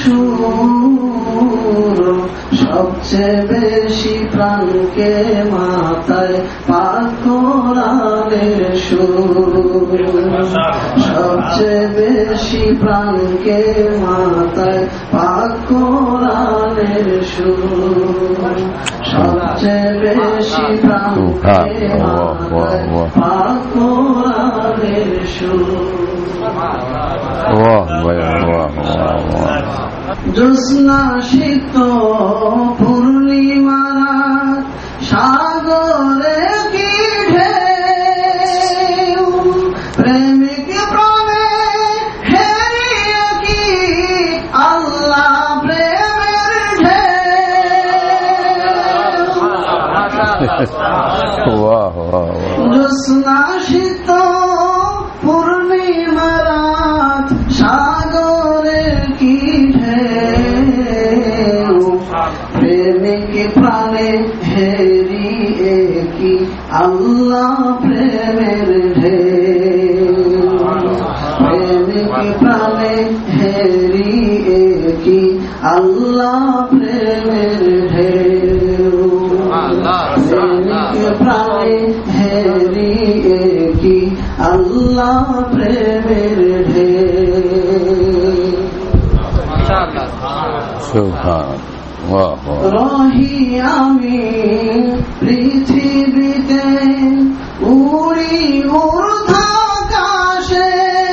সুর সবচেয়ে বেশি প্রাণকে মাতায় পাক কোরআনের সুর সবচেয়ে বেশি প্রাণকে মাতায় পাক কোরআনের সুর সবচেয়ে বেশি প্রাণকে মাতায় পাক কোরআনের সুর ওয়াহ ভাই ওয়াহ ওয়াহ ওয়াহ জ্যোৎস্না শীত পূর্ণিমা রাত সাগরে কি ঢেউ প্রেমিক প্রাণে হেরিয়ে কি আল্লাহ প্রেমের ঢেউ ওয়াহ ওয়াহ ওয়াহ জ্যোৎস্না শীত পূর্ণিমা রাত সাগরে কি ঢেউ কি আল্লাহ প্রেমের ঢেউ। রহি আমি পৃথিবীতে উড়ি ঊর্ধ্বাকাশে,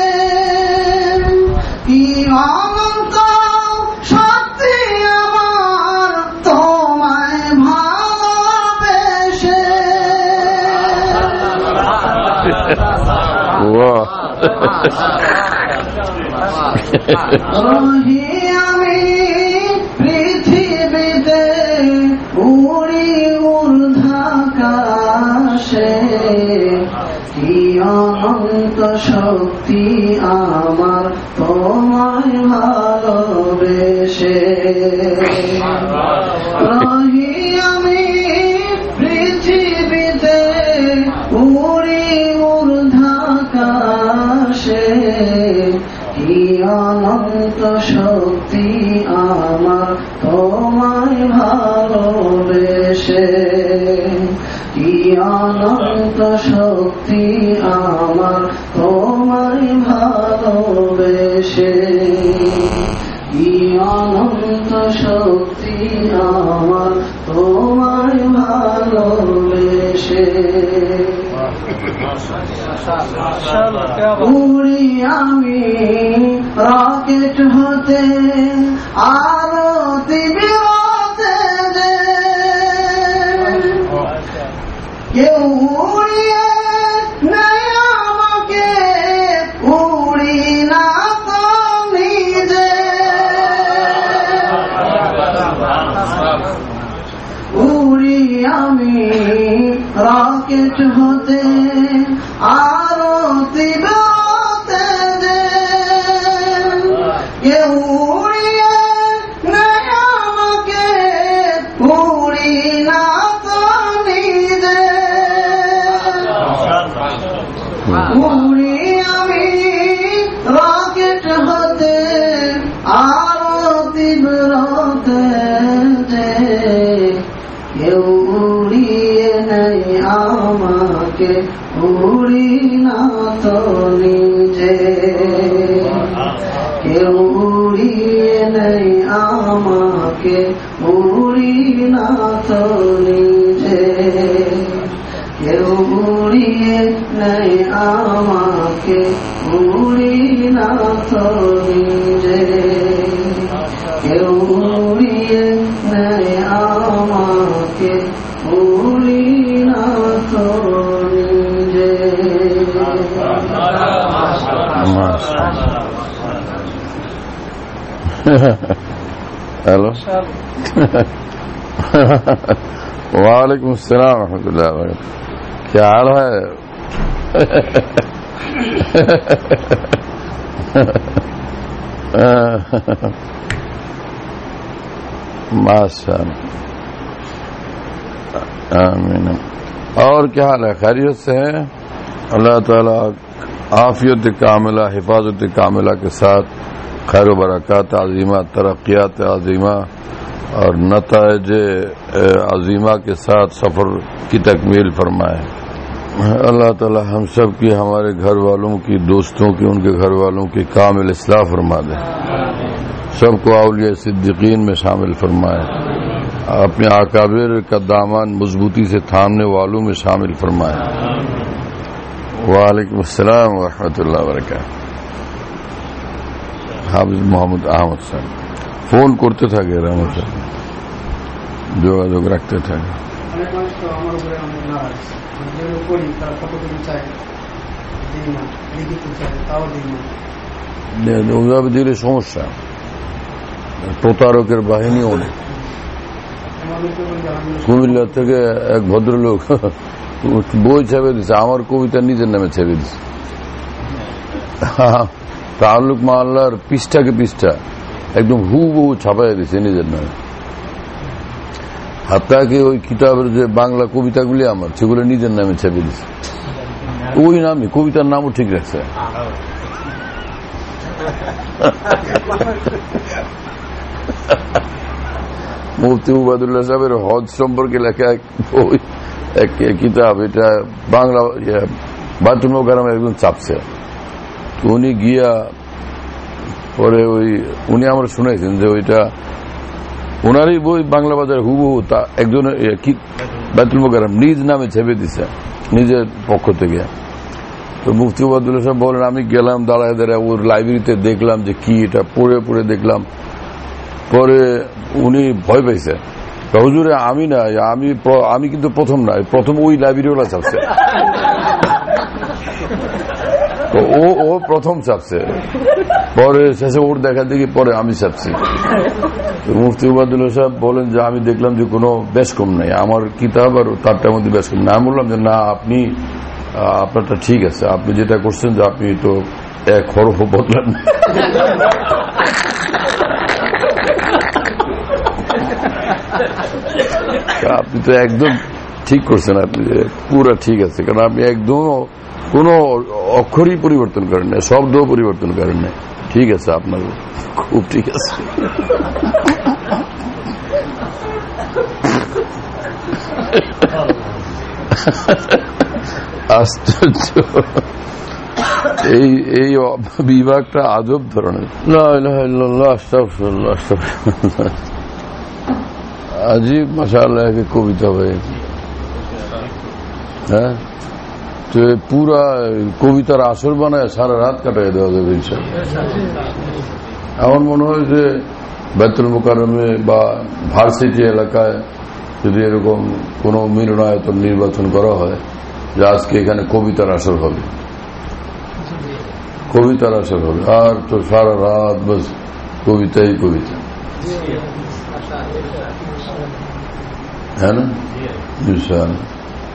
কি অনন্ত শক্তি আমার তোমায় ভালোবেসে। রহি আমি পৃথিবীতে উড়ি ঊর্ধ্বাকাশে, কি অনন্ত শক্তি আমার তোমায় ভালোবেসে। রহি আমি পৃথিবীতে উড়ি ঊর্ধ্বাকাশে, কি অনন্ত শক্তি আমার তোমায় ভালোবেসে। কি অনন্ত শক্তি আমার তোমায় ভালোবেসে। কি অনন্ত শক্তি আমার তোমায় ভালোবেসে। উড়ি আমি রকেট হতে আরো তীব্রতে যে, কেউ উড়িয়ে নেয় আমাকে, উড়ি না তো নিজে। উড়ি আমি রকেট হতে আরো তীব্রতে যে, কেউ উড়িয়ে নেয় আমাকে, উড়ি না তো নিজে। উড়ি আমি রকেট হতে আরো তীব্রতে যে, কেউ উড়িয়ে নেয় আমাকে, উড়ি না তো নিজে। কেউ উড়িয়ে নেয় আমাকে, উড়ি না তো নিজে। কেউ উড়িয়ে নেয় আমাকে, উড়ি না তো নিজে। কেউ উড়িয়ে নেয় আমাকে, উড়ি না তো নিজে। हेलो वालेकुम अस्सलाम रहमतुल्लाह वबरकातुहू। क्या हाल है? माशाअल्लाह, आमीन। और क्या हाल है? खैरियत से है? अल्लाह ताला आफियत कामिला, हिफाजत कामिला के साथ खैर व बरकत अजीमा, तरक्यात अजीमा और नताइज अजीमा के साथ सफर की तकमील फरमाए। अल्लाह ताला हम सब की, हमारे घर वालों की, दोस्तों की, उनके घर वालों की कामिल इस्लाह फरमा दे। सबको औलिया सिद्दीकीन में शामिल फरमाए। अपने आकाबिर का दामन मजबूती से थामने वालों में शामिल फरमाए। वालेकुम अस्सलाम व रहमतुल्लाहि व बरकातहू। हाफिज मोहम्मद अहमद साहब फोन करते था गैर अहमद साहब, যোগাযোগ রাখতে থাকে। ওইভাবে দিলে সমস্যা, প্রতারকের বাহিনী অনেক। কুমিল্লা থেকে এক ভদ্রলোক বই ছেপে দিচ্ছে, আমার কবিতা নিজের নামে ছেপে দিচ্ছে। তাল্লুক মাল্লার পৃষ্ঠাকে পৃষ্ঠা একদম হুবহু ছাপাইয়া দিচ্ছে নিজের নামে। হাত্তাকে ওই কিতাবের যে বাংলা কবিতাগুলি আমার, সেগুলো নিজের নামে ছেপে দিচ্ছে। ওই নামে কবিতার নামও ঠিক রাখছে। মুফতি উবাদুল্লাহ সাহেবের হজ সম্পর্কে লেখা এক কিতাব, এটা বাংলা বায়তুল মোকাররমে একজন চাপছে, উনি গিয়া পরে ওই উনি আমার শুনেছেন যে ওইটা ওনারই বই বাংলা বাজারে হুবহু তা একজন কি বায়তুল মোকাররম নিজ নামে ছেপে দিছে নিজের পক্ষ থেকে। তো মুফতি ওবায়দুল্লাহ সাহেব বলেন, আমি গেলাম দাঁড়ায় দাঁড়ায় ওর লাইব্রেরিতে, দেখলাম যে কি এটা, পড়ে পড়ে দেখলাম। পরে উনি ভয় পাইছে, হুজুরে আমি না, আমি আমি কিন্তু প্রথম না, প্রথম ওই লাইব্রেরিওয়ালা চাপছে, ও ও প্রথম চাপছে, পরে শেষে ওর দেখা দেখি পরে আমি চাপছি। মুফতি ওবায়দুল্লাহ সাহেব বলেন যে আমি দেখলাম যে কোনো বেশ কম নাই, আমার কিতাব আর তারটার মধ্যে বেশ কম না। আমি বললাম যে না, আপনি আপনারটা ঠিক আছে, আপনি যেটা করছেন যে আপনি তো এক হরফ বদলান, আপনি তো একদম ঠিক করছেন, আপনি পুরা ঠিক আছে, কারণ আপনি একদম কোনো অক্ষরই পরিবর্তন করেন না, শব্দও পরিবর্তন করেন না, ঠিক আছে, আপনার খুব ঠিক আছে। আশ্চর্য, এই এই বিভাগটা আজব ধরনের। লা ইলাহা ইল্লাল্লাহ, আস্তাগফিরুল্লাহ, আস্তাগফিরুল্লাহ। আজিব মাশাআল্লাহ কি কবিতা ভাই, হ্যাঁ, তো পুরা কবিতার আসর বানায় সারা রাত কাটাই দেওয়া যাবে ইনশাআল্লাহ। আমার মনে হয় যে বায়তুল মোকাররমে বা ভার্সিটি এলাকায় যদি এরকম কোন মিলনায়তন নির্বাচন করা হয় যে আজকে এখানে কবিতার আসর হবে, কবিতার আসর হবে, আর তো সারা রাত বাস কবিতাই কবিতা, হ্যাঁ না? ইনশাআল্লাহ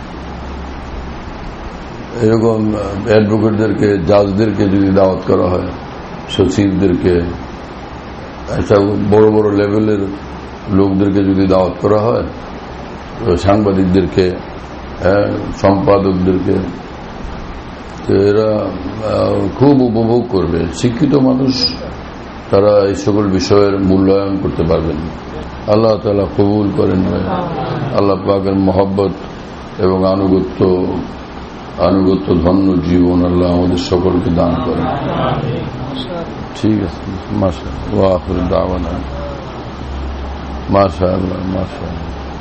এরকম অ্যাডভোকেটদেরকে, জাজদেরকে যদি দাওয়াত করা হয়, সচিবদেরকে, একটা বড় বড় লেভেলের লোকদেরকে যদি দাওয়াত করা হয়, সাংবাদিকদেরকে, সম্পাদকদেরকে, তো এরা খুব উপভোগ করবে। শিক্ষিত মানুষ তারা এই সকল বিষয়ের মূল্যায়ন করতে পারবেন। আল্লাহ তাআলা কবুল করেন, আল্লাহ পাকের মহব্বত এবং আনুগত্য আনুগত্য ধন্য জীবন আল্লাহ আমাদের সকলকে দান করেন। ঠিক আছে, মাশাআল্লাহ, ওয়া আখিরু দাওয়ানা মাশাআল্লাহ, মাশাআল্লাহ।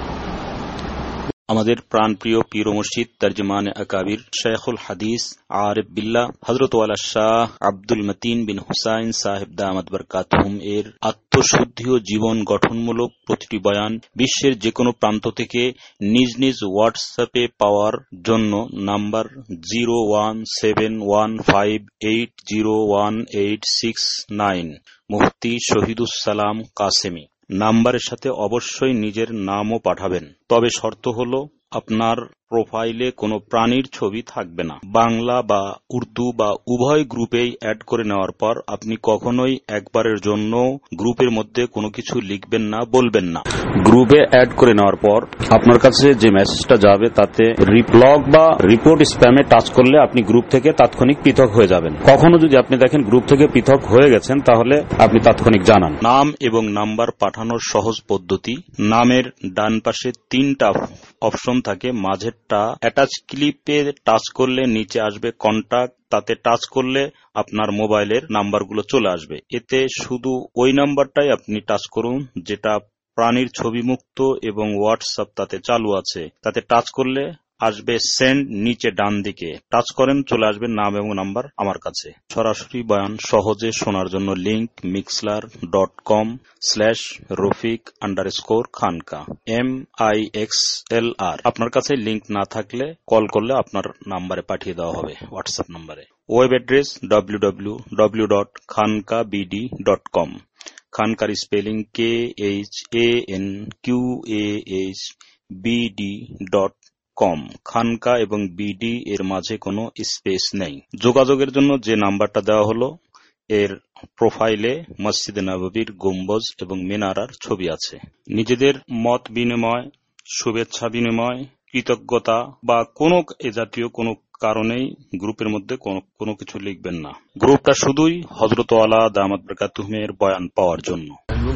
আমাদের প্রাণপ্রিয় পীর ও মুর্শিদ তর্জমানে আকাবির শেখুল হাদিস আরিফ বিল্লাহ হযরত ওয়ালা শাহ আব্দুল মতিন বিন হুসাইন সাহেব দামাত বরকাতুহুম এর আত্মশুদ্ধি ও জীবন গঠনমূলক প্রতিটি বয়ান বিশ্বের যে কোনো প্রান্ত থেকে নিজ নিজ হোয়াটসঅ্যাপে পাওয়ার জন্য number zero one seven one five eight zero one eight six nine Mufti Shahidussalam Qasemi নাম্বারের সাথে অবশ্যই নিজের নামও পাঠাবেন। তবে শর্ত হলো আপনার প্রোফাইলে কোনো প্রাণীর ছবি থাকবে না। বাংলা বা উর্দু বা উভয় গ্রুপেই অ্যাড করে নেওয়ার পর আপনি কখনোই একবারের জন্য গ্রুপের মধ্যে কোনো কিছু লিখবেন না, বলবেন না। গ্রুপে অ্যাড করে নেওয়ার পর আপনার কাছে যে মেসেজটা যাবে তাতে রিপ্লগ বা রিপোর্ট স্প্যামে টাচ করলে আপনি গ্রুপ থেকে তাৎক্ষণিক পৃথক হয়ে যাবেন। কখনো যদি আপনি দেখেন গ্রুপ থেকে পৃথক হয়ে গেছেন তাহলে আপনি তাৎক্ষণিক জানান। নাম এবং নাম্বার পাঠানোর সহজ পদ্ধতি, নামের ডান পাশে তিনটা অপশন থাকে, মাঝেরটা অ্যাটাচ ক্লিপে টাচ করলে নিচে আসবে কন্টাক্ট, তাতে টাচ করলে আপনার মোবাইলের নাম্বারগুলো চলে আসবে। এতে শুধু ওই নাম্বারটাই আপনি টাচ করুন যেটা প্রাণীর ছবি মুক্ত এবং হোয়াটসঅ্যাপ তাতে চালু আছে। তাতে টাচ করলে আসবে সেন্ড, নিচে ডান দিকে টাচ করেন, চলে আসবে নাম এবং নাম্বার আমার কাছে। সরাসরি বয়ান সহজে শোনার জন্য link Mixlr dot com slash Rafiq underscore Khanka M I X L R. আপনার কাছে লিংক না থাকলে কল করলে আপনার নাম্বারে পাঠিয়ে দেওয়া হবে, হোয়াটসঅ্যাপ নাম্বারে। Web address W W W dot Khanka BD dot com. খানকার spelling K H A N Q A H BD dot com. Khanka এবং বিডি এর মাঝে কোনো স্পেস নেই। যোগাযোগের জন্য যে নাম্বারটা দেওয়া হলো এর প্রোফাইলে মসজিদে নববীর গম্বুজ এবং মিনারার ছবি আছে। নিজেদের মত বিনিময়, শুভেচ্ছা বিনিময়, কৃতজ্ঞতা বা কোনো এ জাতীয় কোনো কারণেই গ্রুপের মধ্যে কোনো কিছু লিখবেন না। গ্রুপটা শুধুই হযরত ওয়ালা দামাত বরকাতুহুমের বয়ান পাওয়ার জন্য।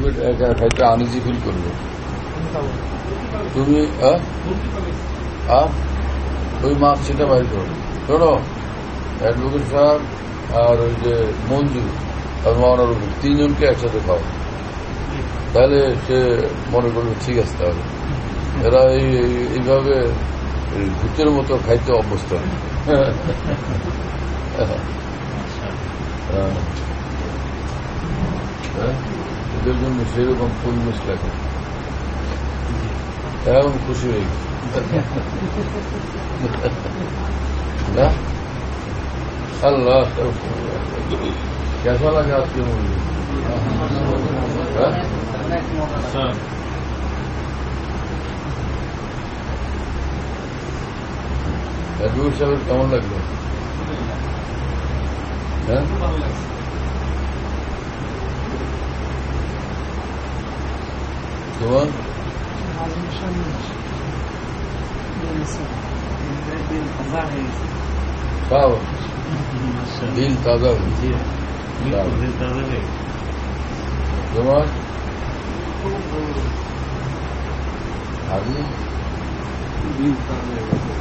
আনিজি ফিল করবে তুমি ওই মাছ সেটা বাইর করো। শোনো, অ্যাডভোকেট সাহেব আর ওই যে মঞ্জু আর মাওলানা রবি তিনজনকে একসাথে খাও, তাহলে সে মনে করবে ঠিক আছে। তাহলে এরা এইভাবে ভূতের মতো খাইতে অভ্যস্ত। এদের জন্য সেরকম পরিবেশ লাগে। এখন খুশি হয়ে গেছে না? আল্লাহ কেসা লাগে আজকে মুরগি? অ্যাডভোকেট সাহেবের কেমন লাগলো? হ্যাঁ, তোমার দিল তাজা হয়েছে। তোমার আগে দিল তাজা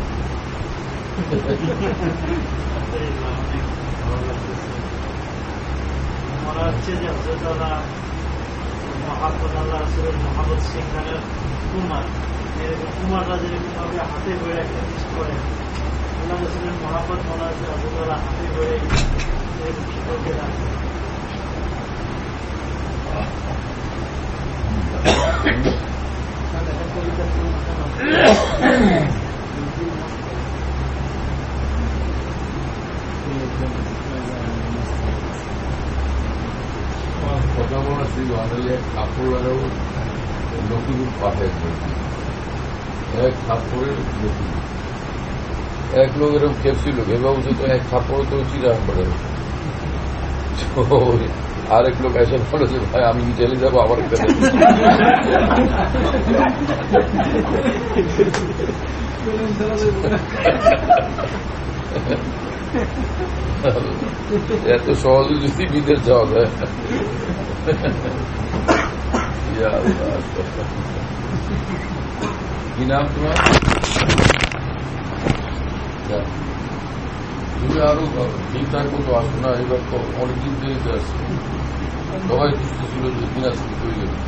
মনে হচ্ছে যে হজরতওয়ালা মহাব্বত আল্লাহ রাসূলের মহাব্বত সেখানের কুমার, এরকম কুমাররা যেরকম ভাবে হাতে বইয়ে একটা জিনিস করে, আল্লাহ রাসূলের মহাব্বত মনে হচ্ছে হজরতওয়ালা হাতে বইয়ে এরকম শিক্ষককে রাখে। কথা বলা সেই বাঙালি এক কাপড়েরও নকিবুল পাঠায়, এক কাপড়ের নকিবুল। এক লোক এরকম খেপছিল, ভেবে বসে তো এক কাপড় তো চিরাম করে। আরেক লোক এসে বলেছে, ভাই আমি কি চলে যাবো আবার একটা এত সহজে যদি বিদেশ যাওয়া যায়। কি নাম তোমার? তুমি আরো ঠিকঠাক মতো আসো না, এবার তো অনেকদিন দেরিতে আসছে। সবাই দুষ্ট ছিল যে দিনাজপুর তৈরি